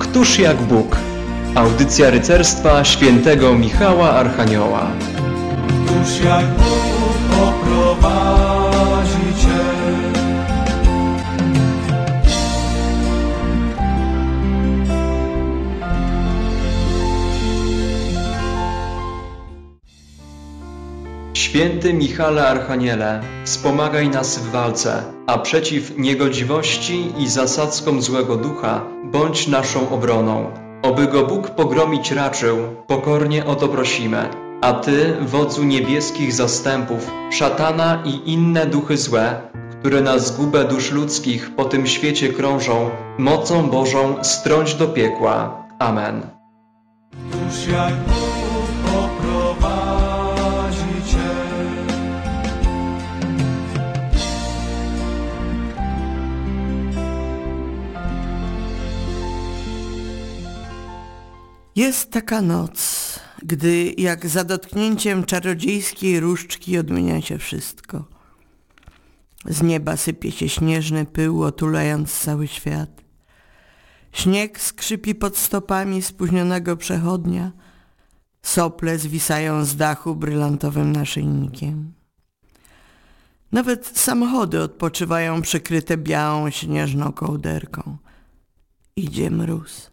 Któż jak Bóg? Audycja rycerstwa świętego Michała Archanioła. Któż jak Bóg poprowadzi Cię? Święty Michale Archaniele, wspomagaj nas w walce, a przeciw niegodziwości i zasadzkom złego ducha bądź naszą obroną. Oby go Bóg pogromić raczył, pokornie o to prosimy. A Ty, wodzu niebieskich zastępów, szatana i inne duchy złe, które na zgubę dusz ludzkich po tym świecie krążą, mocą Bożą strąć do piekła. Amen. Któż jak Bóg poprowadzi Cię? Jest taka noc, gdy jak za dotknięciem czarodziejskiej różdżki odmienia się wszystko. Z nieba sypie się śnieżny pył, otulając cały świat. Śnieg skrzypi pod stopami spóźnionego przechodnia, sople zwisają z dachu brylantowym naszyjnikiem. Nawet samochody odpoczywają przykryte białą śnieżną kołderką. Idzie mróz.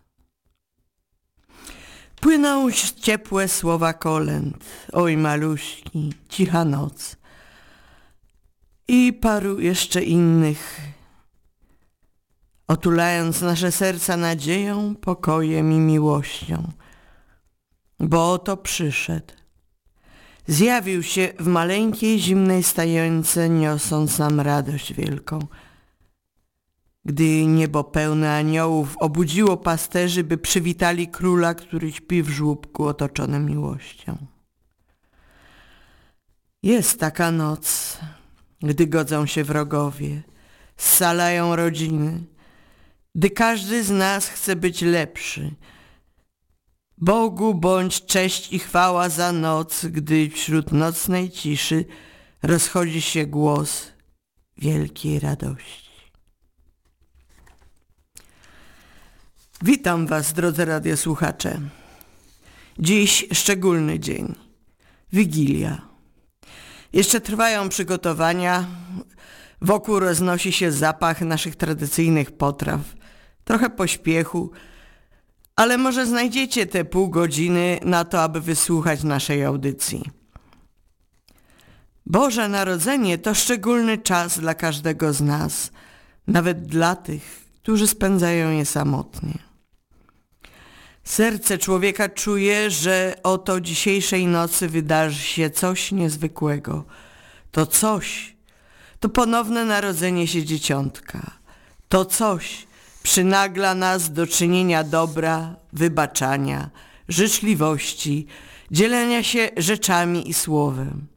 Płyną ciepłe słowa kolęd, oj maluśki, cicha noc i paru jeszcze innych, otulając nasze serca nadzieją, pokojem i miłością. Bo oto przyszedł. Zjawił się w maleńkiej zimnej stajence, niosąc nam radość wielką. Gdy niebo pełne aniołów obudziło pasterzy, by przywitali króla, który śpi w żłóbku otoczony miłością. Jest taka noc, gdy godzą się wrogowie, scalają rodziny, gdy każdy z nas chce być lepszy. Bogu bądź cześć i chwała za noc, gdy wśród nocnej ciszy rozchodzi się głos wielkiej radości. Witam Was, drodzy radiosłuchacze. Dziś szczególny dzień. Wigilia. Jeszcze trwają przygotowania. Wokół roznosi się zapach naszych tradycyjnych potraw. Trochę pośpiechu, ale może znajdziecie te pół godziny na to, aby wysłuchać naszej audycji. Boże Narodzenie to szczególny czas dla każdego z nas, nawet dla tych, którzy spędzają je samotnie. Serce człowieka czuje, że oto dzisiejszej nocy wydarzy się coś niezwykłego. To coś to ponowne narodzenie się dzieciątka. To coś przynagla nas do czynienia dobra, wybaczania, życzliwości, dzielenia się rzeczami i słowem.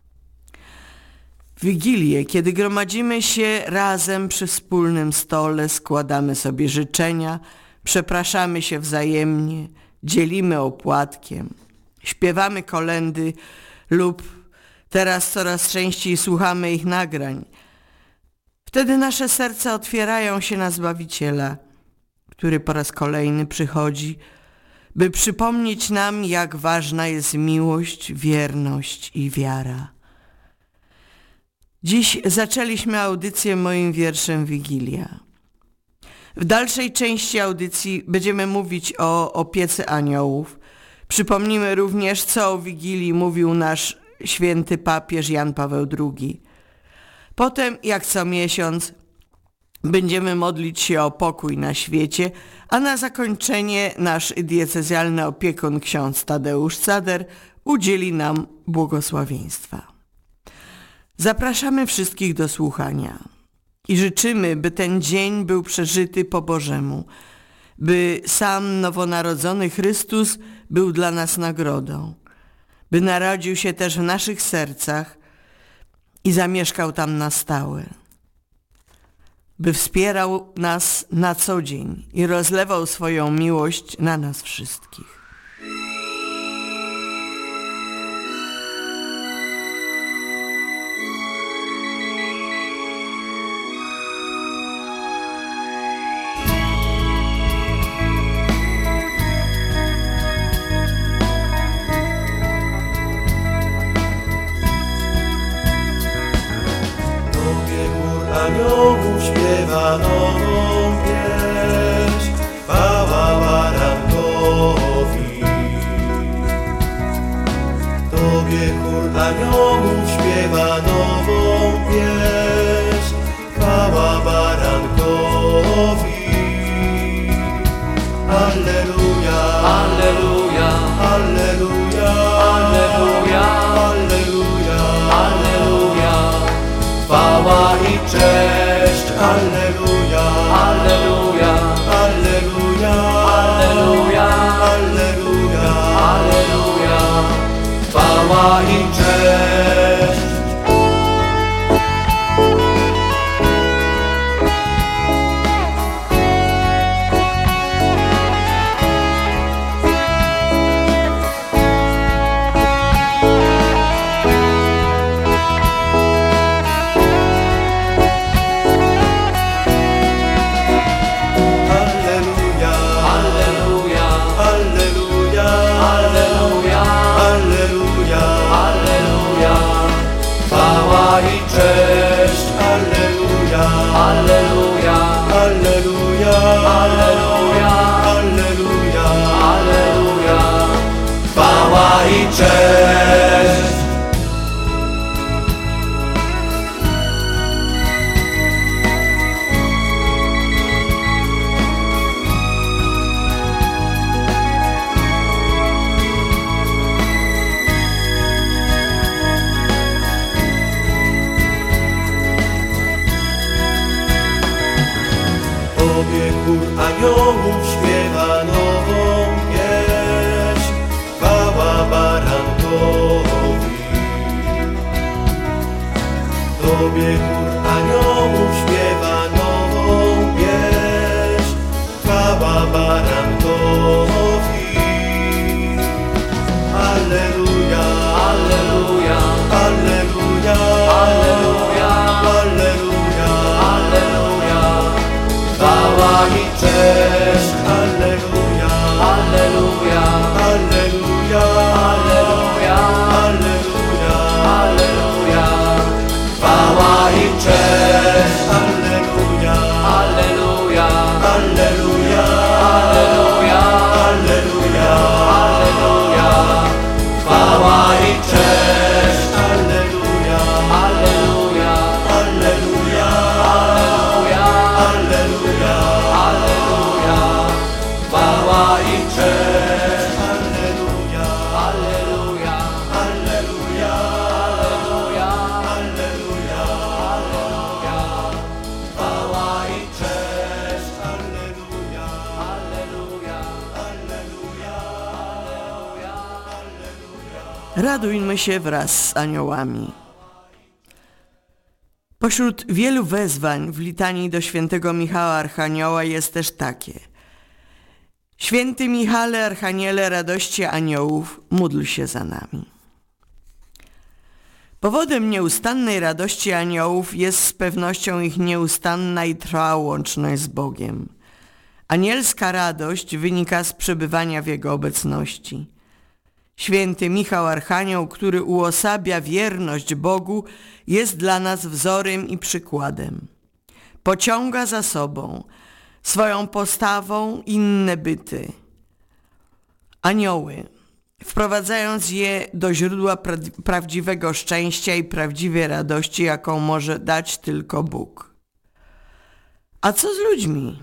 W Wigilię, kiedy gromadzimy się razem przy wspólnym stole, składamy sobie życzenia, przepraszamy się wzajemnie, dzielimy opłatkiem, śpiewamy kolędy lub teraz coraz częściej słuchamy ich nagrań. Wtedy nasze serca otwierają się na Zbawiciela, który po raz kolejny przychodzi, by przypomnieć nam, jak ważna jest miłość, wierność i wiara. Dziś zaczęliśmy audycję moim wierszem Wigilia. W dalszej części audycji będziemy mówić o opiece aniołów. Przypomnimy również, co o Wigilii mówił nasz święty papież Jan Paweł II. Potem, jak co miesiąc, będziemy modlić się o pokój na świecie, a na zakończenie nasz diecezjalny opiekun ksiądz Tadeusz Cader udzieli nam błogosławieństwa. Zapraszamy wszystkich do słuchania i życzymy, by ten dzień był przeżyty po Bożemu, by sam nowonarodzony Chrystus był dla nas nagrodą, by narodził się też w naszych sercach i zamieszkał tam na stałe, by wspierał nas na co dzień i rozlewał swoją miłość na nas wszystkich. śpiewa nową pieśń, chwała barankowi. Tobie chór aniołów śpiewa nową pieśń, chwała barankowi. Alleluja, Alleluja, alleluja, Alleluja, alleluja, Alleluja, chwała i cześć. Alleluja, Alleluja, alleluja, Alleluja, alleluja, Alleluja, chwała i cześć. Alleluja, Alleluja, alleluja, Alleluja, alleluja, Alleluja, chwała i cześć. Alleluja, Alleluja, alleluja, Alleluja, alleluja, Alleluja, chwała i cześć. Tobie chór aniołów śpiewa nową pieśń, chwała barankowi. Tobie chór aniołów śpiewa nową pieśń, chwała barankowi. Alleluja, Alleluja, alleluja, Alleluja, alleluja, Alleluja, chwała i cześć. Alleluja, Alleluja, alleluja, Alleluja, alleluja, Alleluja, chwała i cześć. Alleluja, Alleluja, alleluja, Alleluja, alleluja, Alleluja, chwała i cześć. Alleluja, Alleluja, alleluja, Alleluja, alleluja, Alleluja, chwała i cześć. Alleluja, Alleluja, alleluja, Alleluja, alleluja, Alleluja, chwała i cześć. Alleluja, Alleluja, alleluja, Radujmy się wraz z aniołami. Pośród wielu wezwań w litanii do świętego Michała Archanioła jest też takie: Święty Michale, Archaniele radości aniołów, módl się za nami. Powodem nieustannej radości aniołów jest z pewnością ich nieustanna i trwała łączność z Bogiem. Anielska radość wynika z przebywania w Jego obecności. Święty Michał Archanioł, który uosabia wierność Bogu, jest dla nas wzorem i przykładem. Pociąga za sobą swoją postawą inne byty. Anioły, wprowadzając je do źródła prawdziwego szczęścia i prawdziwej radości, jaką może dać tylko Bóg. A co z ludźmi?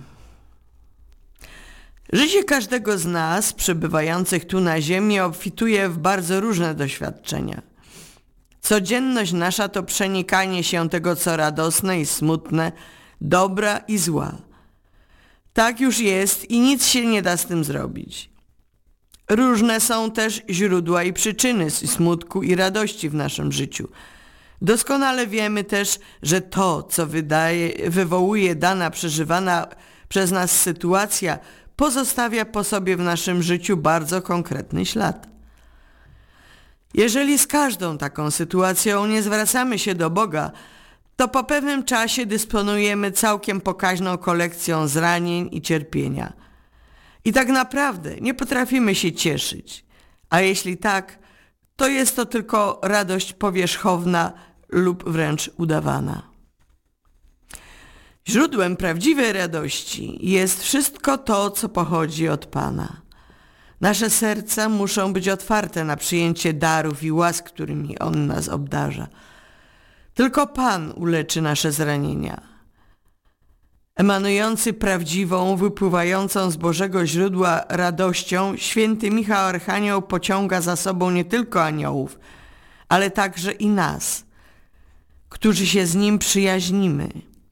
Życie każdego z nas, przebywających tu na ziemi, obfituje w bardzo różne doświadczenia. Codzienność nasza to przenikanie się tego, co radosne i smutne, dobra i zła. Tak już jest i nic się nie da z tym zrobić. Różne są też źródła i przyczyny smutku i radości w naszym życiu. Doskonale wiemy też, że to, co wywołuje dana przeżywana przez nas sytuacja, pozostawia po sobie w naszym życiu bardzo konkretny ślad. Jeżeli z każdą taką sytuacją nie zwracamy się do Boga, to po pewnym czasie dysponujemy całkiem pokaźną kolekcją zranień i cierpienia. I tak naprawdę nie potrafimy się cieszyć. A jeśli tak, to jest to tylko radość powierzchowna lub wręcz udawana. Źródłem prawdziwej radości jest wszystko to, co pochodzi od Pana. Nasze serca muszą być otwarte na przyjęcie darów i łask, którymi On nas obdarza. Tylko Pan uleczy nasze zranienia. Emanujący prawdziwą, wypływającą z Bożego źródła radością, święty Michał Archanioł pociąga za sobą nie tylko aniołów, ale także i nas, którzy się z Nim przyjaźnimy.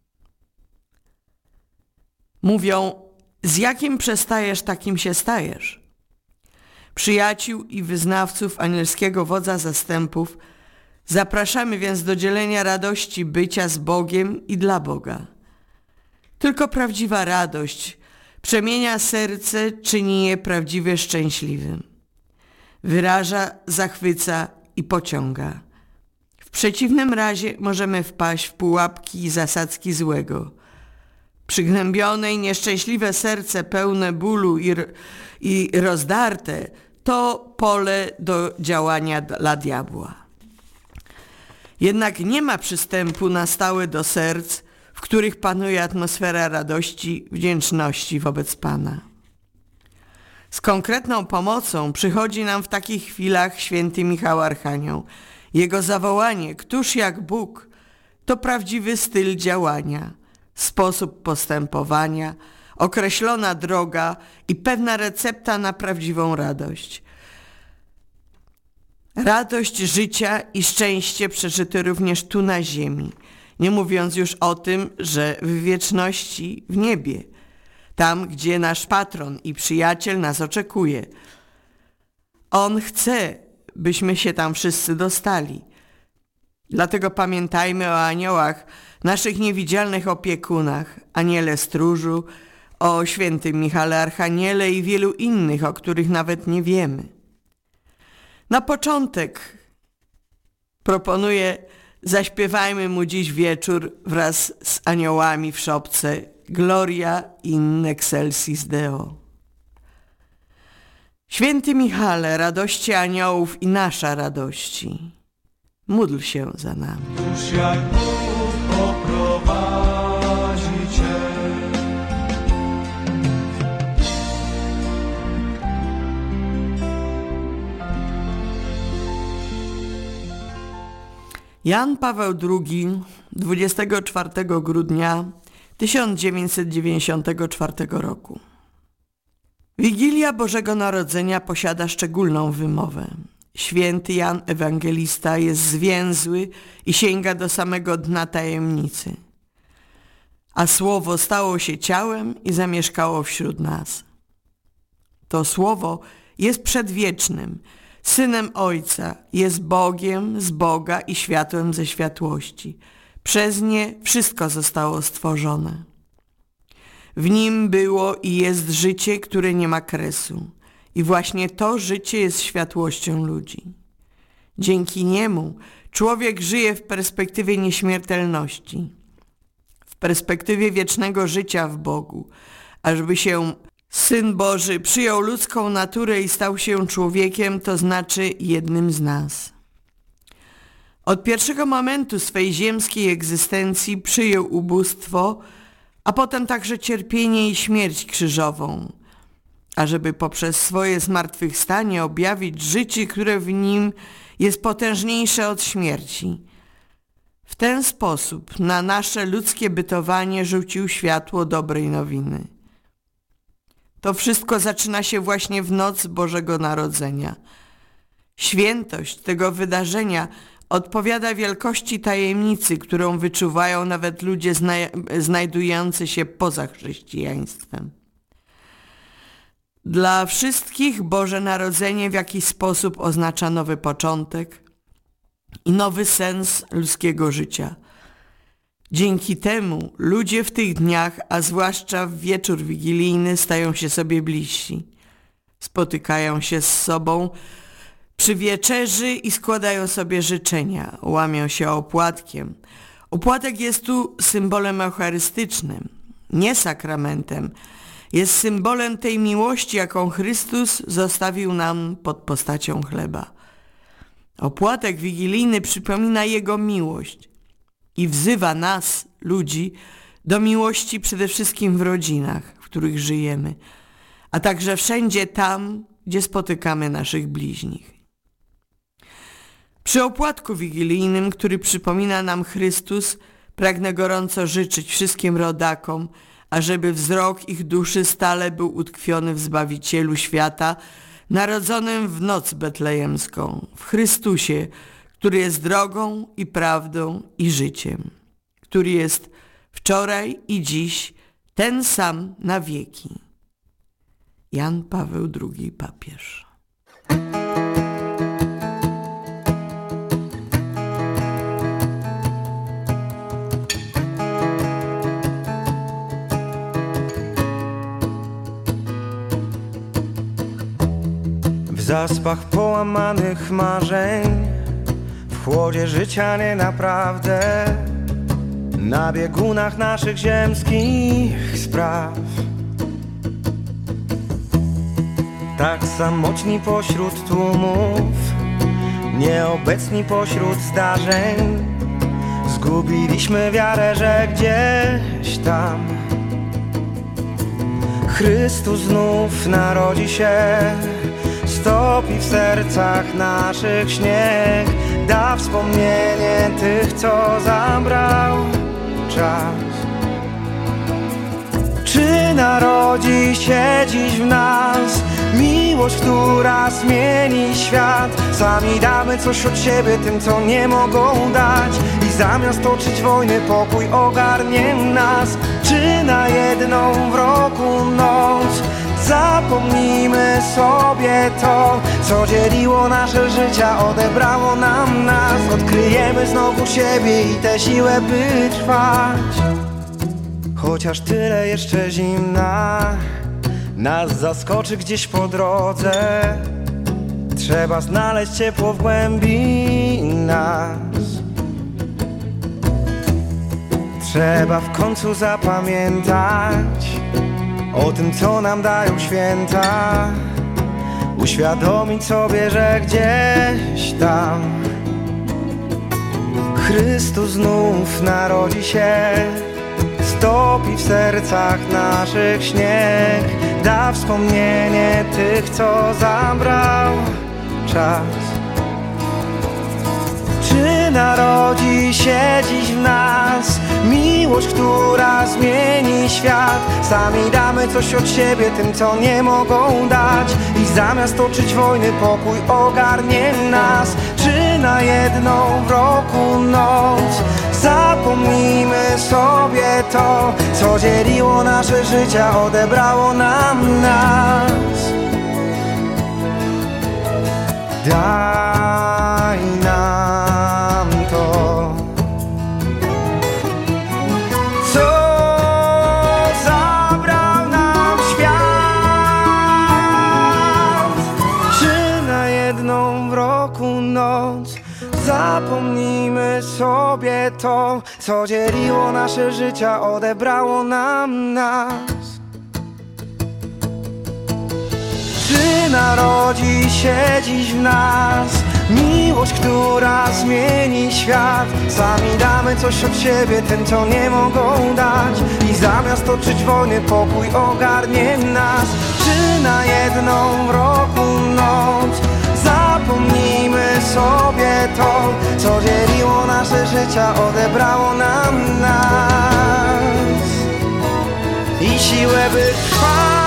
Mówią, z jakim przestajesz, takim się stajesz. Przyjaciół i wyznawców anielskiego wodza zastępów zapraszamy więc do dzielenia radości bycia z Bogiem i dla Boga. Tylko prawdziwa radość przemienia serce, czyni je prawdziwie szczęśliwym. Wyraża, zachwyca i pociąga. W przeciwnym razie możemy wpaść w pułapki i zasadzki złego. Przygnębione i nieszczęśliwe serce pełne bólu i rozdarte to pole do działania dla diabła. Jednak nie ma przystępu na stałe do serc, w których panuje atmosfera radości, wdzięczności wobec Pana. Z konkretną pomocą przychodzi nam w takich chwilach święty Michał Archanioł. Jego zawołanie, któż jak Bóg, to prawdziwy styl działania, sposób postępowania, określona droga i pewna recepta na prawdziwą radość. Radość życia i szczęście przeżyte również tu na ziemi, nie mówiąc już o tym, że w wieczności w niebie, tam gdzie nasz patron i przyjaciel nas oczekuje. On chce, byśmy się tam wszyscy dostali. Dlatego pamiętajmy o aniołach, naszych niewidzialnych opiekunach, aniele stróżu, o świętym Michale Archaniele i wielu innych, o których nawet nie wiemy. Na początek proponuję, zaśpiewajmy mu dziś wieczór wraz z aniołami w szopce Gloria in excelsis Deo. Święty Michale, radości aniołów i nasza radości, módl się za nami. Już jak Bóg poprowadzi Cię. Jan Paweł II 24 grudnia 1994 roku. Wigilia Bożego Narodzenia posiada szczególną wymowę. Święty Jan Ewangelista jest zwięzły i sięga do samego dna tajemnicy. A Słowo stało się ciałem i zamieszkało wśród nas. To Słowo jest przedwiecznym, Synem Ojca, jest Bogiem z Boga i światłem ze światłości. Przez nie wszystko zostało stworzone. W nim było i jest życie, które nie ma kresu. I właśnie to życie jest światłością ludzi. Dzięki niemu człowiek żyje w perspektywie nieśmiertelności, w perspektywie wiecznego życia w Bogu, ażeby się Syn Boży przyjął ludzką naturę i stał się człowiekiem, to znaczy jednym z nas. Od pierwszego momentu swej ziemskiej egzystencji przyjął ubóstwo, a potem także cierpienie i śmierć krzyżową, ażeby poprzez swoje zmartwychwstanie objawić życie, które w nim jest potężniejsze od śmierci. W ten sposób na nasze ludzkie bytowanie rzucił światło dobrej nowiny. To wszystko zaczyna się właśnie w noc Bożego Narodzenia. Świętość tego wydarzenia odpowiada wielkości tajemnicy, którą wyczuwają nawet ludzie znajdujący się poza chrześcijaństwem. Dla wszystkich Boże Narodzenie w jakiś sposób oznacza nowy początek i nowy sens ludzkiego życia. Dzięki temu ludzie w tych dniach, a zwłaszcza w wieczór wigilijny, stają się sobie bliżsi. Spotykają się z sobą przy wieczerzy i składają sobie życzenia, łamią się opłatkiem. Opłatek jest tu symbolem eucharystycznym, nie sakramentem. Jest symbolem tej miłości, jaką Chrystus zostawił nam pod postacią chleba. Opłatek wigilijny przypomina Jego miłość i wzywa nas, ludzi, do miłości przede wszystkim w rodzinach, w których żyjemy, a także wszędzie tam, gdzie spotykamy naszych bliźnich. Przy opłatku wigilijnym, który przypomina nam Chrystus, pragnę gorąco życzyć wszystkim rodakom, ażeby wzrok ich duszy stale był utkwiony w Zbawicielu świata, narodzonym w noc betlejemską, w Chrystusie, który jest drogą i prawdą i życiem, który jest wczoraj i dziś ten sam na wieki. Jan Paweł II, papież. W zaspach połamanych marzeń, w chłodzie życia nie naprawdę, na biegunach naszych ziemskich spraw. Tak samotni pośród tłumów, nieobecni pośród zdarzeń, zgubiliśmy wiarę, że gdzieś tam Chrystus znów narodzi się, stopi w sercach naszych śnieg, da wspomnienie tych, co zabrał czas. Czy narodzi się dziś w nas miłość, która zmieni świat? Sami damy coś od siebie tym, co nie mogą dać, i zamiast toczyć wojny, pokój ogarnie nas. Czy na jedną w roku noc zapomnimy sobie to, co dzieliło nasze życia, odebrało nam nas? Odkryjemy znowu siebie i tę siłę, by trwać. Chociaż tyle jeszcze zimna nas zaskoczy gdzieś po drodze, trzeba znaleźć ciepło w głębi nas. Trzeba w końcu zapamiętać o tym, co nam dają święta, uświadomić sobie, że gdzieś tam Chrystus znów narodzi się, stopi w sercach naszych śnieg, da wspomnienie tych, co zabrał czas. Czy narodzi się dziś w nas miłość, która zmieni świat? Sami damy coś od siebie tym, co nie mogą dać, i zamiast toczyć wojny, pokój ogarnie nas. Czy na jedną w roku noc zapomnimy sobie to, co dzieliło nasze życia, odebrało nam nas? Daj nam to, co zabrał nam świat. Czy na jedną w roku noc zapomnimy sobie to, co dzieliło nasze życia, odebrało nam nas? Czy narodzi się dziś w nas miłość, która zmieni świat? Sami damy coś od siebie tym, co nie mogą dać, i zamiast toczyć wojny, pokój ogarnie nas. Czy na jedną w roku noc zapomnimy sobie to, co dzieliło nasze życia, odebrało nam nas i siłę, by trwać.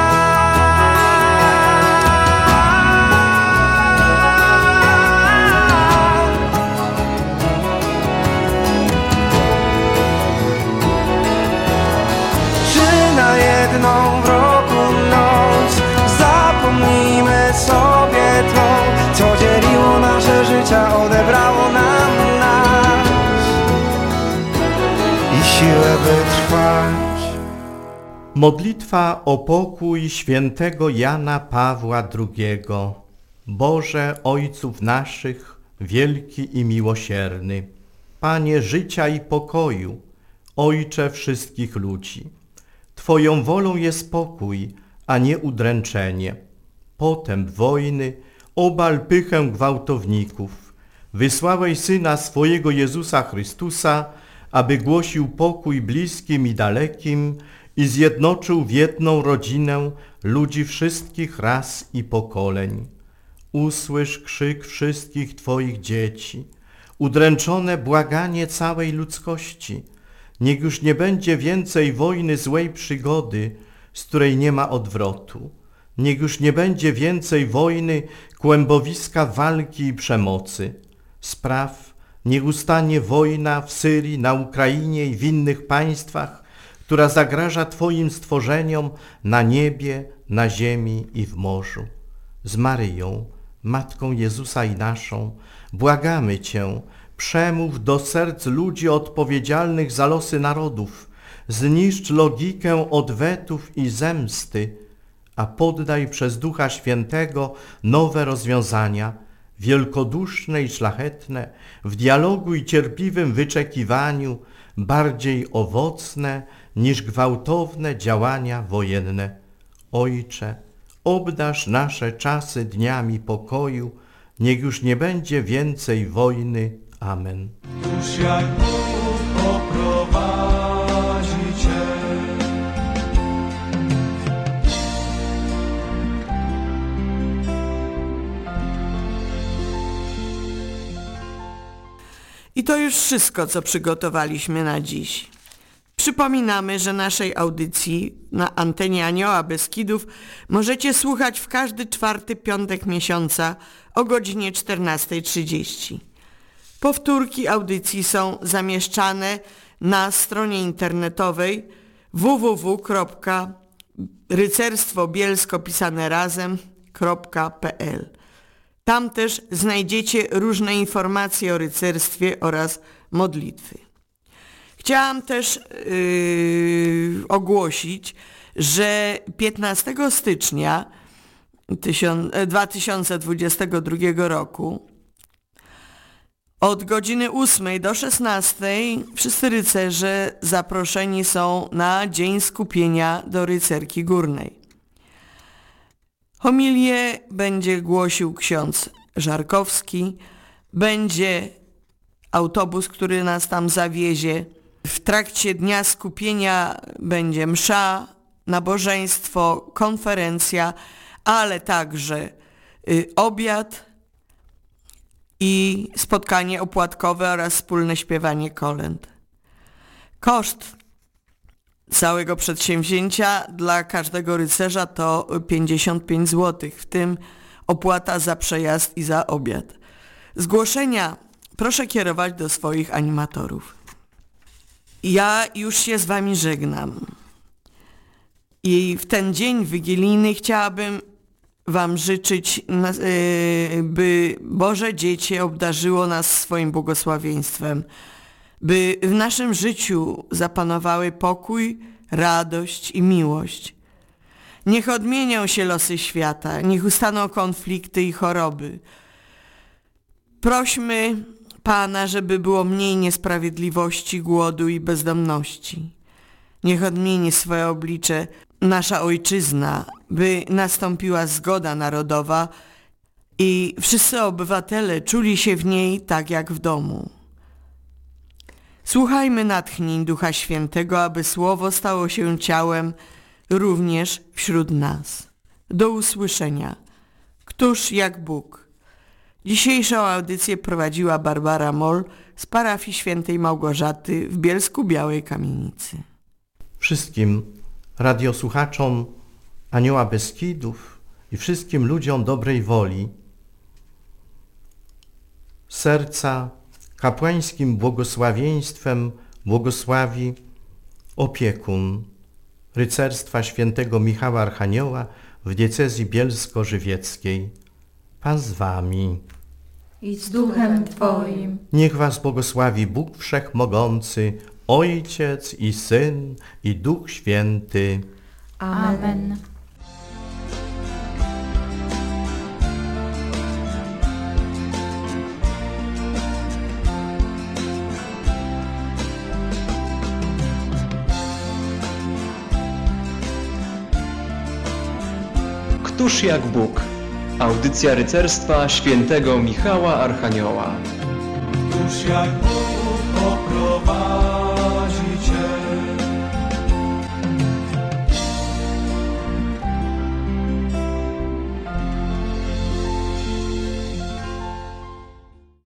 Na jedną w roku noc zapomnijmy sobie to, co dzieliło nasze życia, odebrało nam nas i siłę, by trwać. Modlitwa o pokój świętego Jana Pawła II. Boże Ojców naszych, wielki i miłosierny, Panie życia i pokoju, Ojcze wszystkich ludzi, Twoją wolą jest pokój, a nie udręczenie. Potęp wojny, obal pychę gwałtowników. Wysłałeś Syna swojego Jezusa Chrystusa, aby głosił pokój bliskim i dalekim i zjednoczył w jedną rodzinę ludzi wszystkich ras i pokoleń. Usłysz krzyk wszystkich Twoich dzieci, udręczone błaganie całej ludzkości. Niech już nie będzie więcej wojny złej przygody, z której nie ma odwrotu. Niech już nie będzie więcej wojny, kłębowiska walki i przemocy. Spraw, niech ustanie wojna w Syrii, na Ukrainie i w innych państwach, która zagraża Twoim stworzeniom na niebie, na ziemi i w morzu. Z Maryją, Matką Jezusa i naszą, błagamy Cię, przemów do serc ludzi odpowiedzialnych za losy narodów, zniszcz logikę odwetów i zemsty, a poddaj przez Ducha Świętego nowe rozwiązania, wielkoduszne i szlachetne, w dialogu i cierpliwym wyczekiwaniu, bardziej owocne niż gwałtowne działania wojenne. Ojcze, obdarz nasze czasy dniami pokoju, niech już nie będzie więcej wojny. Amen. Już jak Bóg poprowadzi Cię. I to już wszystko, co przygotowaliśmy na dziś. Przypominamy, że naszej audycji na antenie Anioła Beskidów możecie słuchać w każdy czwarty piątek miesiąca o godzinie 14:30. Powtórki audycji są zamieszczane na stronie internetowej www.rycerstwobielskopisanerazem.pl. Tam też znajdziecie różne informacje o rycerstwie oraz modlitwy. Chciałam też ogłosić, że 15 stycznia 2022 roku od godziny 8 do 16 wszyscy rycerze zaproszeni są na Dzień Skupienia do Rycerki Górnej. Homilię będzie głosił ksiądz Żarkowski, będzie autobus, który nas tam zawiezie. W trakcie Dnia Skupienia będzie msza, nabożeństwo, konferencja, ale także obiad i spotkanie opłatkowe oraz wspólne śpiewanie kolęd. Koszt całego przedsięwzięcia dla każdego rycerza to 55 zł, w tym opłata za przejazd i za obiad. Zgłoszenia proszę kierować do swoich animatorów. Ja już się z Wami żegnam. I w ten dzień wigilijny chciałabym Wam życzyć, by Boże Dziecię obdarzyło nas swoim błogosławieństwem, by w naszym życiu zapanowały pokój, radość i miłość. Niech odmienią się losy świata, niech ustaną konflikty i choroby. Prośmy Pana, żeby było mniej niesprawiedliwości, głodu i bezdomności. Niech odmieni swoje oblicze nasza ojczyzna, by nastąpiła zgoda narodowa i wszyscy obywatele czuli się w niej tak jak w domu. Słuchajmy natchnień Ducha Świętego, aby Słowo stało się ciałem również wśród nas. Do usłyszenia. Któż jak Bóg? Dzisiejszą audycję prowadziła Barbara Moll z parafii Świętej Małgorzaty w Bielsku-Białej Kamienicy. Wszystkim radiosłuchaczom Anioła Beskidów i wszystkim ludziom dobrej woli serca kapłańskim błogosławieństwem błogosławi opiekun rycerstwa świętego Michała Archanioła w diecezji bielsko-żywieckiej. Pan z wami. I z duchem Twoim. Niech was błogosławi Bóg Wszechmogący, Ojciec i Syn i Duch Święty. Amen. Któż jak Bóg? Audycja rycerstwa świętego Michała Archanioła. Już jak Bóg poprowadzi.